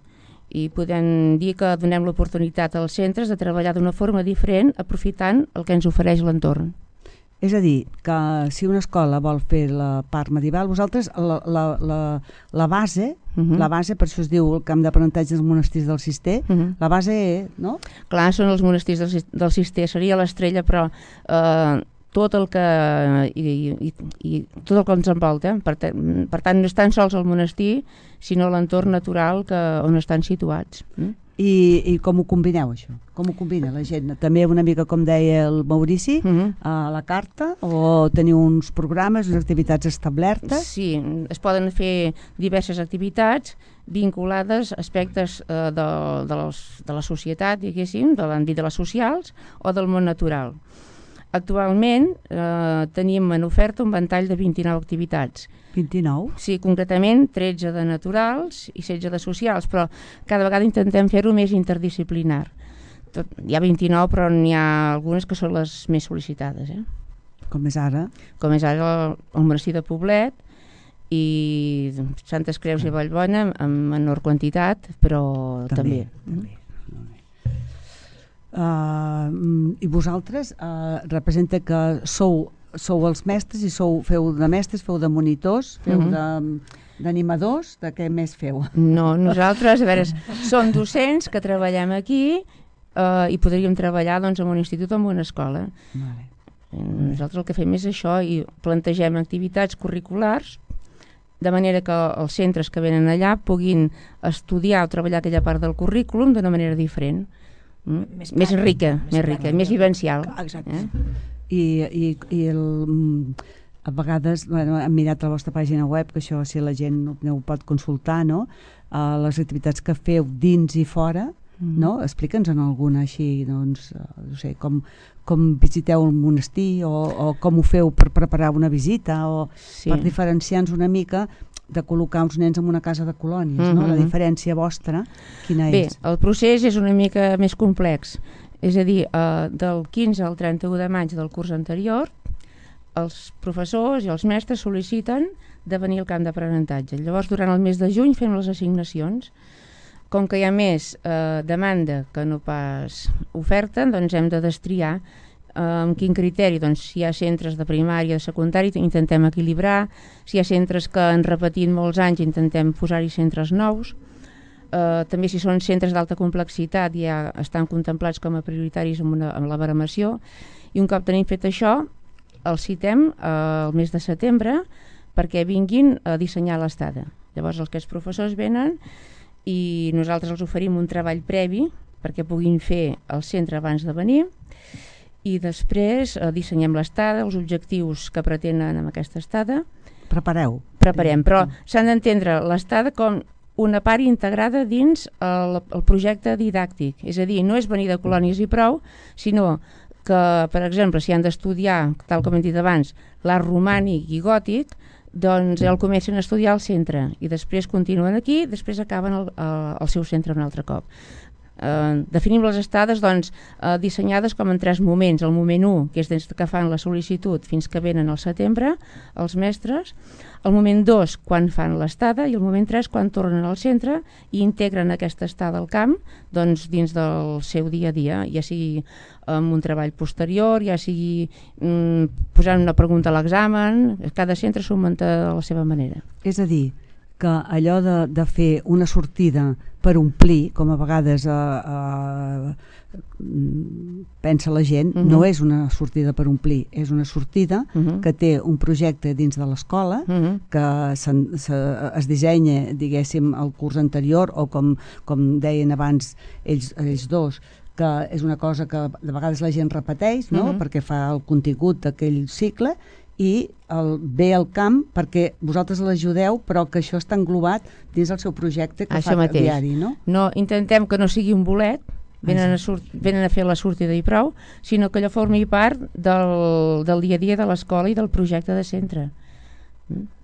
i podem dir que donem l'oportunitat als centres de treballar d'una forma diferent aprofitant el que ens ofereix l'entorn. És a dir, que si una escola vol fer la part medieval, vosaltres la, la, la, la base, uh -huh. la base, per això es diu el camp d'aprenentatge dels monestirs del Cister, uh -huh. la base, no? Clar, són els monestirs del, del Cister, seria l'estrella, però eh, tot el que i, i, i tot el que ens envolta, per, per tant no és tan sols el monestir, sinó l'entorn natural que, on estan situats. Mm? I, I com ho combineu, això? Com ho combina la gent? També una mica, com deia el Maurici, uh -huh. a la carta, o teniu uns programes, unes activitats establertes? Sí, es poden fer diverses activitats vinculades a aspectes eh, de, de, los, de la societat, diguéssim, de l'àmbit de les socials o del món natural. Actualment eh, tenim en oferta un ventall de vint-i-nou activitats. vint-i-nou? Sí, concretament tretze de naturals i setze de socials, però cada vegada intentem fer-ho més interdisciplinar. Tot, hi ha vint-i-nou, però n'hi ha algunes que són les més sol·licitades. Eh? Com és ara? Com és ara el, el monestir de Poblet i Santes Creus i Vallbona en menor quantitat, però també. també. també. Uh, I vosaltres uh, representa que sou sou els mestres i sou, feu de mestres, feu de monitors, feu uh -huh. d'animadors, de, de què més feu? No, nosaltres, a veure, som docents que treballem aquí uh, i podríem treballar doncs, en un institut o en una escola. Vale. Nosaltres el que fem és això i plantegem activitats curriculars de manera que els centres que venen allà puguin estudiar o treballar aquella part del currículum d'una manera diferent. Mm? Més, més rica, més, més rica, més vivencial. Exacte. Eh? I, i, i el, a vegades, bueno, hem mirat a la vostra pàgina web, que això si la gent ho, ho pot consultar, no? Uh, les activitats que feu dins i fora, mm. no? Explica'ns en alguna així, doncs, uh, no sé, com, com visiteu el monestir o, o com ho feu per preparar una visita o sí. per diferenciar-nos una mica de col·locar uns nens en una casa de colònies, mm-hmm. no? La diferència vostra, quina Bé, és? Bé, el procés és una mica més complex. És a dir, eh, del quinze al trenta-u de maig del curs anterior, els professors i els mestres sol·liciten de venir al camp d'aprenentatge. Llavors, durant el mes de juny fem les assignacions. Com que hi ha més eh, demanda que no pas oferta, doncs hem de destriar eh, amb quin criteri. Doncs si hi ha centres de primària, de secundari, intentem equilibrar. Si hi ha centres que han repetit molts anys, intentem posar-hi centres nous. Uh, també si són centres d'alta complexitat ja estan contemplats com a prioritaris amb, una, amb la baremació, i un cop tenim fet això el citem uh, el mes de setembre perquè vinguin a dissenyar l'estada. Llavors els que els professors venen i nosaltres els oferim un treball previ perquè puguin fer el centre abans de venir i després uh, dissenyem l'estada, els objectius que pretenen amb aquesta estada. Prepareu? Preparem, però s'han d'entendre l'estada com una part integrada dins el, el projecte didàctic. És a dir, no és venir de colònies i prou, sinó que, per exemple, si han d'estudiar, tal com hem dit abans, l'art romànic i gòtic, doncs el comencen a estudiar al centre i després continuen aquí, després acaben el, el, el seu centre un altre cop. Uh, definim les estades doncs, uh, dissenyades com en tres moments. El moment u, que és des que fan la sol·licitud fins que venen al setembre, els mestres. El moment dos, quan fan l'estada, i el moment tres, quan tornen al centre i integren aquesta estada al camp doncs, dins del seu dia a dia, ja sigui amb un treball posterior, ja sigui um, posant una pregunta a l'examen. Cada centre s'ho munta de la seva manera. És a dir, que allò de, de fer una sortida per omplir, com a vegades eh, eh, pensa la gent, uh-huh. no és una sortida per omplir, és una sortida uh-huh. que té un projecte dins de l'escola, uh-huh. que se, se, es dissenya, diguéssim, el curs anterior, o com, com deien abans ells, ells dos, que és una cosa que de vegades la gent repeteix, no? uh-huh. perquè fa el contingut d'aquell cicle, i el, ve al camp perquè vosaltres l'ajudeu, però que això està englobat dins el seu projecte que això fa mateix. Diari, no? No, intentem que no sigui un bolet, venen a, sort, venen a fer la sortida i prou, sinó que allò formi part del, del dia a dia de l'escola i del projecte de centre. Mm?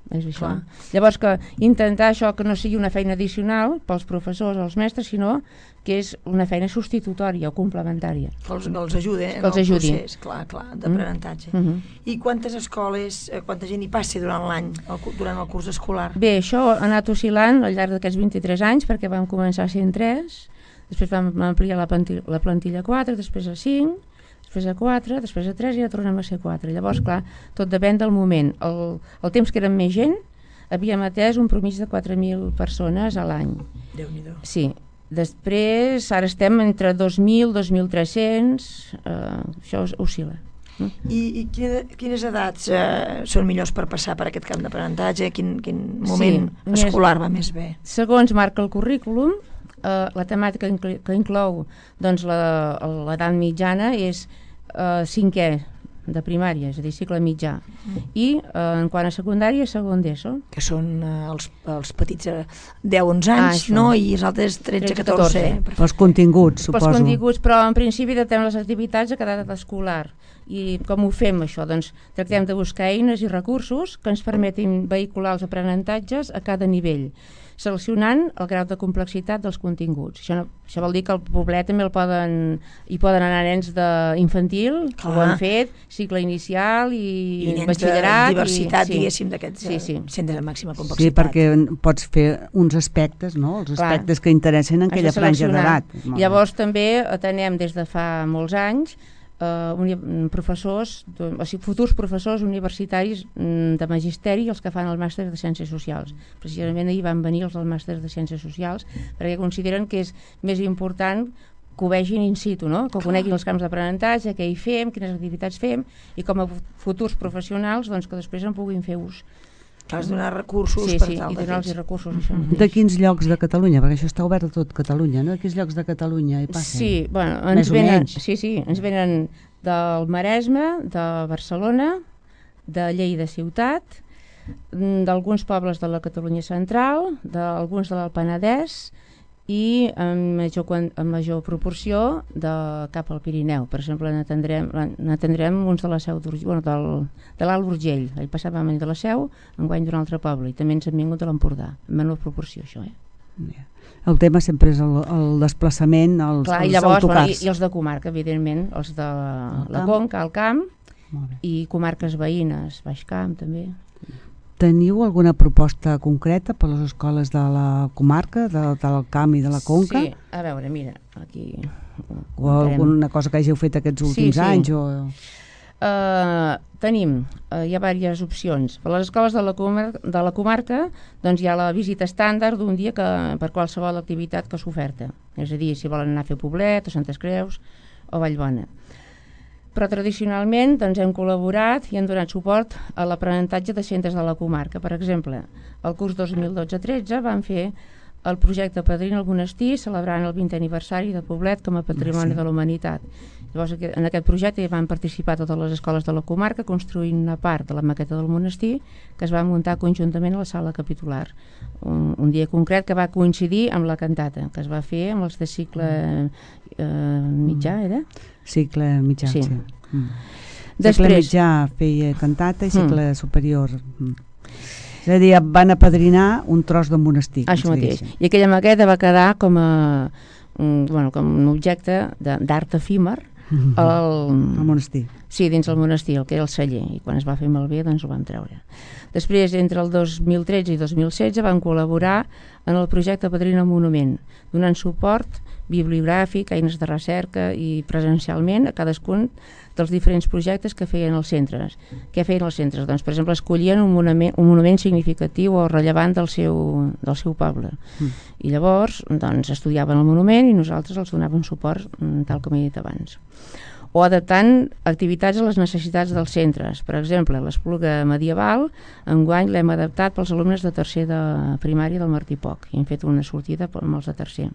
és això. Clar. Llavors que intentar això que no sigui una feina addicional pels professors o els mestres, sinó que és una feina substitutòria o complementària. Que els, que els ajudi eh, en que els el ajudi. procés, clar, clar, d'aprenentatge. Mm -hmm. I quantes escoles, eh, quanta gent hi passa durant l'any, el, durant el curs escolar? Bé, això ha anat oscil·lant al llarg d'aquests vint-i-tres anys, perquè vam començar sent tres, després vam ampliar la plantilla, la plantilla a quatre, després a cinc, després a quatre, després a tres i ja tornem a ser quatre. Llavors, clar, tot depèn del moment. El, el temps que érem més gent, havíem atès un promís de quatre mil persones a l'any. Déu-n'hi-do. Sí. Després, ara estem entre dos mil, dos mil tres-cents, eh, això oscil·la. I, i quina, quines edats eh, són millors per passar per aquest camp d'aprenentatge? Quin, quin moment sí, escolar va més bé? Segons marca el currículum, eh, la temàtica incl que inclou doncs, l'edat mitjana és eh, cinquè de primària, és a dir, cicle mitjà. Mm. I eh, en quant a secundària, segon d'ESO. Que són eh, els, els petits eh, deu onze anys, ah, no? I els altres tretze catorze. Els continguts, suposo. Els continguts, però en principi adaptem les activitats a cada edat escolar. I com ho fem, això? Doncs tractem de buscar eines i recursos que ens permetin vehicular els aprenentatges a cada nivell, seleccionant el grau de complexitat dels continguts. Això, no, això vol dir que al poblet també el poden, hi poden anar nens d'infantil, que ho han fet, cicle inicial i, I nens batxillerat. de diversitat, i, diguéssim, d'aquests sí, sí. centres de màxima complexitat. Sí, perquè pots fer uns aspectes, no? Els aspectes Clar. que interessen en aquella franja d'edat. Llavors també atenem des de fa molts anys Uh, professors, o sigui, futurs professors universitaris de magisteri, els que fan el màster de Ciències Socials. Precisament ahir van venir els del màster de Ciències Socials perquè consideren que és més important que ho vegin in situ, no? Que coneguin els camps d'aprenentatge, què hi fem, quines activitats fem, i com a futurs professionals doncs, que després en puguin fer ús. Que has de donar recursos sí, per sí, tal i de donar-los recursos. Això de quins llocs de Catalunya? Perquè això està obert a tot Catalunya, no? De quins llocs de Catalunya hi passen? Sí, bueno, ens venen, sí, sí, ens venen del Maresme, de Barcelona, de Lleida ciutat, d'alguns pobles de la Catalunya central, d'alguns de l'Alt Penedès i en major, en major proporció de cap al Pirineu. Per exemple, n'atendrem uns de la Seu d'Urgell, bueno, del, de l'Alt Urgell. L'any passat vam venir de la Seu, enguany d'un altre poble, i també ens han vingut de l'Empordà, en menor proporció, això, eh? Yeah. El tema sempre és el, el desplaçament, els, Clar, els i llavors, autocars. Bueno, i, i els de comarca, evidentment, els de la Conca, el Camp, i comarques veïnes, Baix Camp, també. Teniu alguna proposta concreta per les escoles de la comarca, de, del Camp i de la Conca? Sí, a veure, mira, aquí... O alguna cosa que hàgiu fet aquests últims sí, sí. anys? O... Uh, tenim, uh, hi ha diverses opcions. Per les escoles de la, comarca, de la comarca doncs hi ha la visita estàndard d'un dia que, per qualsevol activitat que s'oferta. És a dir, si volen anar a fer Poblet o Santes Creus o Vallbona. Però tradicionalment doncs, hem col·laborat i hem donat suport a l'aprenentatge de centres de la comarca. Per exemple, el curs dos mil dotze tretze van fer el projecte Padrina al Monestir, celebrant el vintè aniversari de Poblet com a Patrimoni sí. de la Humanitat. Llavors, en aquest projecte van participar totes les escoles de la comarca construint una part de la maqueta del monestir que es va muntar conjuntament a la sala capitular. Un, un dia concret que va coincidir amb la cantata, que es va fer amb els de cicle eh, mitjà, era? Cicle mitjà, sí. sí. Mm. Després... Cicle mitjà feia cantata i cicle mm. superior... Mm. És a dir, van apadrinar un tros de monestir. Això mateix. I aquella maqueta va quedar com a un, bueno, com un objecte d'art efímer mm-hmm. al el monestir. Sí, dins el monestir, el que era el celler. I quan es va fer malbé, doncs ho vam treure. Després, entre el dos mil tretze i dos mil setze, van col·laborar en el projecte Padrina Monument, donant suport bibliogràfic, eines de recerca i presencialment a cadascun dels diferents projectes que feien els centres. Què feien els centres? Doncs, per exemple, escollien un monument, un monument significatiu o rellevant del seu, del seu poble. Mm. I llavors doncs, estudiaven el monument i nosaltres els donàvem suport, tal com he dit abans. O adaptant activitats a les necessitats dels centres. Per exemple, l'Espluga Medieval, enguany l'hem adaptat pels alumnes de tercer de primària del Martí Poc i hem fet una sortida amb els de tercer.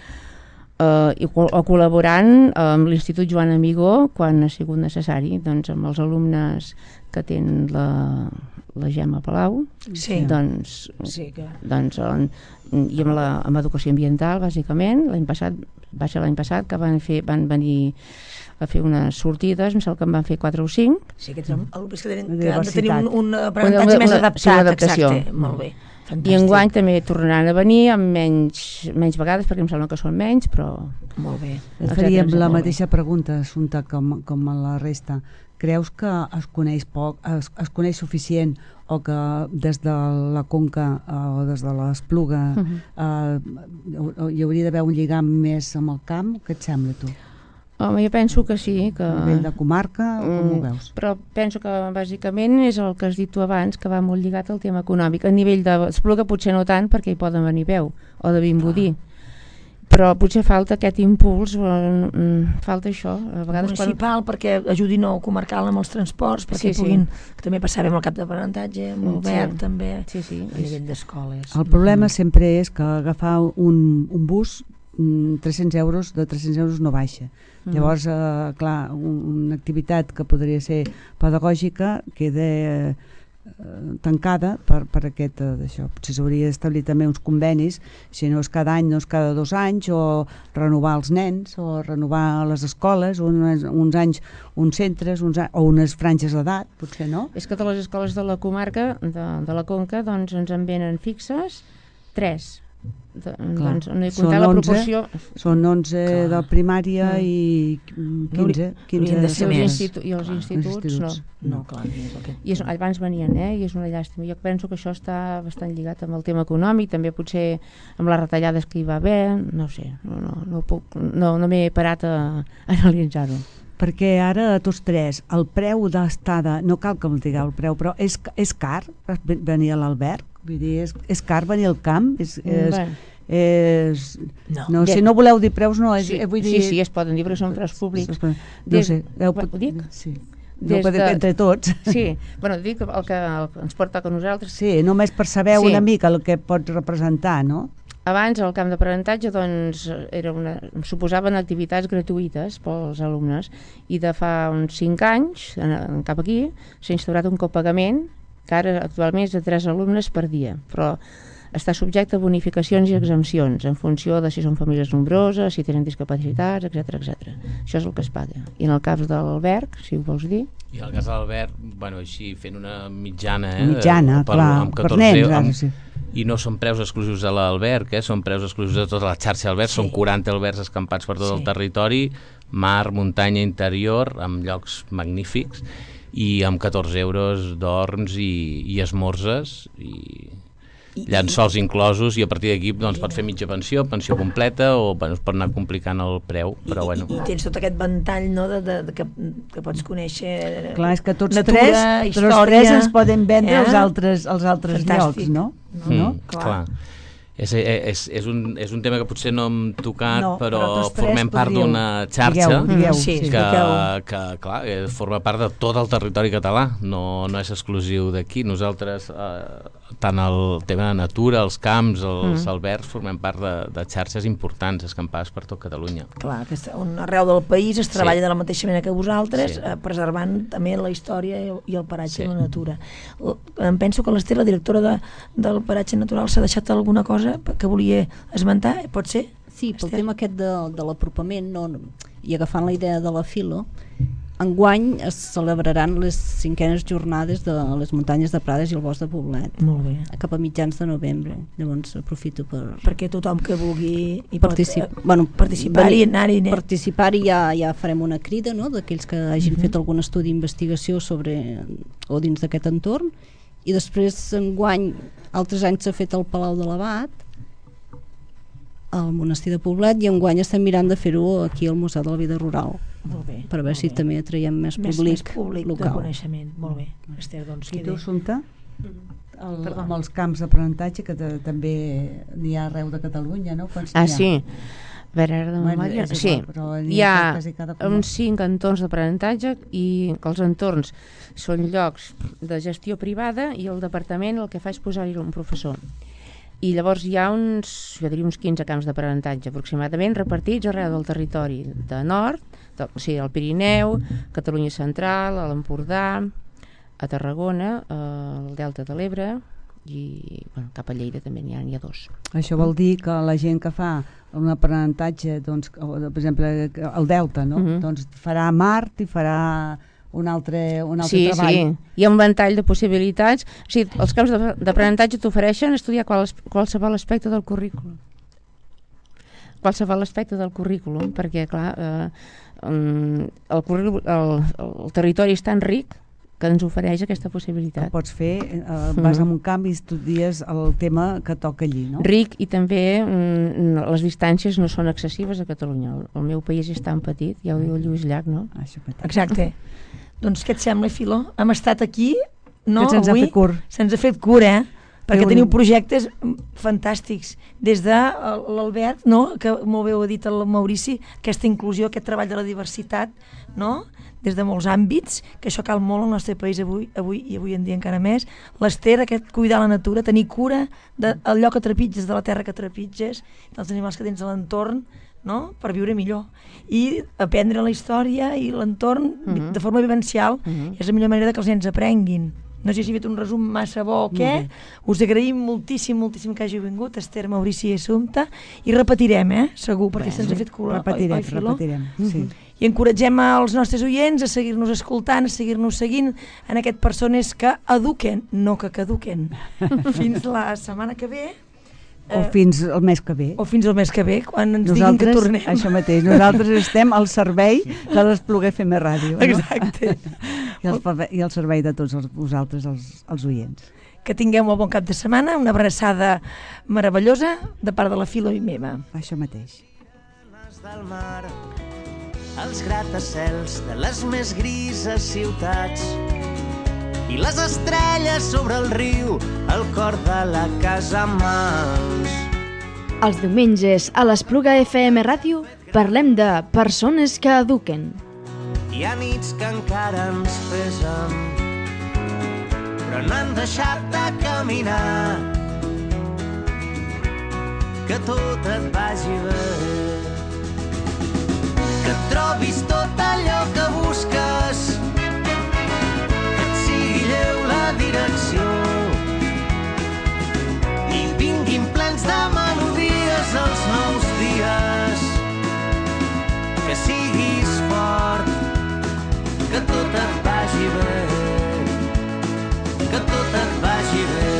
Uh, i, o col·laborant amb l'Institut Joan Amigó quan ha sigut necessari, doncs amb els alumnes que ten la, la Gemma Palau, Sí. doncs, Sí, que... doncs on, i amb, la, amb educació ambiental, bàsicament, l'any passat, va ser l'any passat, que van, fer, van venir a fer unes sortides, em sembla que en van fer quatre o cinc. Sí, aquests alumnes que, tenen, De que han de tenir un, diversitat. un aprenentatge Una- més una- adaptat, sí, una adaptació. exacte, molt bé. I Fantàstic. enguany també tornaran a venir amb menys, menys vegades, perquè em sembla que són menys, però... Molt bé. Et etcètera, faríem etcètera. la mateixa pregunta, Assumpta, com, com a la resta. Creus que es coneix poc, es, es coneix suficient, o que des de la Conca eh, o des de l'Espluga Uh -huh. eh, hi hauria d'haver un lligam més amb el camp? Què et sembla, tu? Home, jo penso que sí, que... A nivell de comarca, o com ho Mm, veus? Però penso que bàsicament és el que has dit tu abans, que va molt lligat al tema econòmic. A nivell d'Espluga potser no tant, perquè hi poden venir veu, o de Vimbodí. Però potser falta aquest impuls, eh, mm, falta això. A vegades Municipal, perquè ajudin al comarcal amb els transports, perquè Sí, sí. puguin... Que també passàvem al cap d'aprenentatge, amb l'Obert, Sí. també, Sí, sí. a nivell d'escoles. El problema sempre és que agafar un, un bus, mm, tres-cents euros, de tres-cents euros no baixa. Mm. Llavors, eh, clar, un, una activitat que podria ser pedagògica queda eh, tancada per, per aquest eh, d'això. Potser s'hauria d'establir també uns convenis, si no és cada any, no és cada dos anys, o renovar els nens, o renovar les escoles, uns, uns anys uns centres, uns, a- o unes franges d'edat, potser no? És que de les escoles de la comarca, de, de la Conca, doncs ens en venen fixes tres. De, doncs no he Són comptat la onze. proporció... Són onze Clar. de primària Mm. i quinze, quinze haurien de I ser els, més. institu I els Ah, els instituts, instituts. no. No, clar, és el que... I és, abans venien, eh? I és una llàstima. Jo penso que això està bastant lligat amb el tema econòmic, també potser amb les retallades que hi va haver, no sé, no, no, no, puc, no, no m'he parat a, a analitzar-ho. Perquè ara a tots tres, el preu d'estada, no cal que em digueu el preu, però és, és car venir a l'alberg? Vull dir, és, és car venir al camp? És, és, Bé. és, No. no, Bé. si no voleu dir preus, no, és, Sí, eh, vull sí, dir... sí, es poden dir, però són preus públics. No Des- sé, heu, Ho dic? Sí. No Des podeu de- entre tots. Sí, bueno, dic el que, el que ens porta a nosaltres. Sí, només per saber Sí. una mica el que pot representar, no? Abans el camp d'aprenentatge doncs, era una, suposaven activitats gratuïtes pels alumnes i de fa uns cinc anys en, cap aquí s'ha instaurat un copagament que ara actualment és de tres alumnes per dia, però està subjecte a bonificacions i exempcions en funció de si són famílies nombroses, si tenen discapacitats, etcètera etcètera. Això és el que es paga. I en el cas de l'alberg, si ho vols dir, I el cas de l'Albert, bueno, així fent una mitjana, eh, Mitjana, per- clar, amb per catorze nens, amb- ara sí. I no són preus exclusius de l'alberg, eh? Són preus exclusius de tota la xarxa d'albergs, Sí. són quaranta albergs escampats per tot Sí. el territori, mar, muntanya, interior, amb llocs magnífics, i amb catorze euros d'orms i, i esmorzes, i I- llençols inclosos, i a partir d'aquí doncs, pots fer mitja pensió, pensió completa, o bueno, es pot anar complicant el preu, però bueno. I, i tens tot aquest ventall, no?, de, de, de que, que pots conèixer... Clar, és que tots natura, tres, tots història, tres ens poden vendre eh? els altres, els altres Fantàstic. llocs, no? Mm, no? Clar. clar. És, és, és, un, és un tema que potser no hem tocat, No, però però, tots tres formem part podríeu. d'una xarxa Digueu, digueu, Sí, sí. que, expliqueu. que clar, eh, forma part de tot el territori català, no, no és exclusiu d'aquí. Nosaltres, eh, tant el tema de natura, els camps, els Mm. albergs, formem part de, de xarxes importants escampades per tot Catalunya. Clar, que està, on arreu del país es treballa Sí. de la mateixa manera que vosaltres, Sí. eh, preservant també la història i el, i el paratge Sí. i la natura. L- Em penso que l'Ester, la directora de, del paratge natural, s'ha deixat alguna cosa que volia esmentar, pot ser? Sí, pel Esther? tema aquest de, de l'apropament no, no, i agafant la idea de la Filo, enguany es celebraran les cinquenes jornades de les muntanyes de Prades i el bosc de Poblet, Molt bé. cap a mitjans de novembre. Llavors aprofito per Perquè tothom que vulgui hi particip pot, eh, bueno, participar-hi, venir- anar-hi, anar participar-hi ja, ja farem una crida, no?, d'aquells que hagin Mhm. fet algun estudi d'investigació sobre o dins d'aquest entorn, i després enguany, altres anys s'ha fet al Palau de l'Abat, al monestir de Poblet, i enguany estem mirant de fer-ho aquí al Museu de la Vida Rural, Molt bé. per veure molt si bé. també atraiem més més, públic, més públic de local. coneixement. Molt bé. Esther, doncs, I què tu, dir? Assumpta? Mm-hmm. El, Perdó. amb els camps d'aprenentatge, que te, també n'hi ha arreu de Catalunya, no? Quants Ah, n'hi ha? sí. A veure, ara de Bueno, memòria... és Sí, igual, però n'hi hi ha ha quasi cada comarca. uns cinc entorns d'aprenentatge i que els entorns són llocs de gestió privada i el departament el que fa és posar-hi un professor. I llavors hi ha uns, jo diria uns quinze camps d'aprenentatge aproximadament repartits arreu del territori de nord, de, o sigui, el Pirineu, Catalunya Central, l'Empordà, a Tarragona, al Delta de l'Ebre, i bueno, cap a Lleida també n'hi ha, n'hi ha dos. Això vol dir que la gent que fa un aprenentatge, doncs, per exemple, el Delta, no? Uh-huh. Doncs farà Mart i farà un altre, un altre sí, treball. Sí, sí. Hi ha un ventall de possibilitats. O sigui, els camps d'aprenentatge t'ofereixen estudiar qual, qualsevol aspecte del currículum. Qualsevol aspecte del currículum, perquè, clar, eh, el, currículum, el, el territori és tan ric que ens ofereix aquesta possibilitat. Que pots fer, eh, vas mm. a un camp i estudies el tema que toca allí, no? Ric, i també mm, les distàncies no són excessives a Catalunya. El, el meu país és tan petit, ja ho diu el Lluís Llach, no? Això mateix. Exacte. Doncs què et sembla, Filo? Hem estat aquí, no? Que se'ns ha fet curt. Se'ns ha fet curt, eh? Perquè teniu projectes fantàstics. Des de l'Albert, no? Que molt bé ho ha dit el Maurici, aquesta inclusió, aquest treball de la diversitat, no? Des de molts àmbits, que això cal molt al nostre país avui, avui i avui en dia encara més. L'Ester, aquest cuidar la natura, tenir cura del lloc que trepitges, de la terra que trepitges, dels animals que tens a l'entorn, no? Per viure millor. I aprendre la història i l'entorn uh-huh. de forma vivencial uh-huh. és la millor manera que els nens aprenguin. No sé si he fet un resum massa bo o què. Us agraïm moltíssim, moltíssim que hàgiu vingut, Ester, Maurici i Assumpta, i repetirem, eh? Segur, perquè se'ns ha fet cura. Repetirem, oi, oi, Filo? repetirem, sí. I encoratgem als nostres oients a seguir-nos escoltant, a seguir-nos seguint en aquest Persones que eduquen, no que caduquen. Fins la setmana que ve. O fins el mes que ve. O fins el mes que ve, quan ens nosaltres, diguin que tornem. Això mateix, nosaltres estem al servei de l'Espluguer F M Ràdio. No? Exacte. I, el, I el servei de tots els, vosaltres, els, els oients. Que tingueu un bon cap de setmana, una abraçada meravellosa de part de la Filo i meva. Això mateix. Del mar, els gratacels de les més grises ciutats i les estrelles sobre el riu, el cor de la casa mans. Els diumenges a l'Espluga F M Ràdio parlem de persones que eduquen. Hi ha nits que encara ens pesen, però no han deixat de caminar. Que tot et vagi bé, que et trobis tot allò que busques, que et sigui lleu la direcció i vinguin plens de melodies els nous dies. Que siguis fort, que tot et vagi bé, que tot et vagi bé.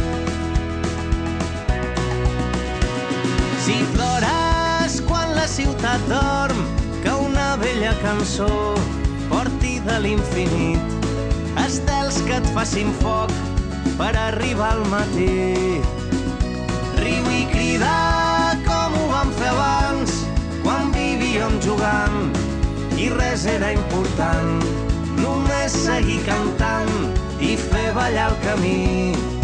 Si plores quan la ciutat dorm, que una vella cançó porti de l'infinit estels que et facin foc per arribar al matí. Riu i crida com ho vam fer abans, quan vivíem jugant i res era important, només seguir cantant i fer ballar el camí.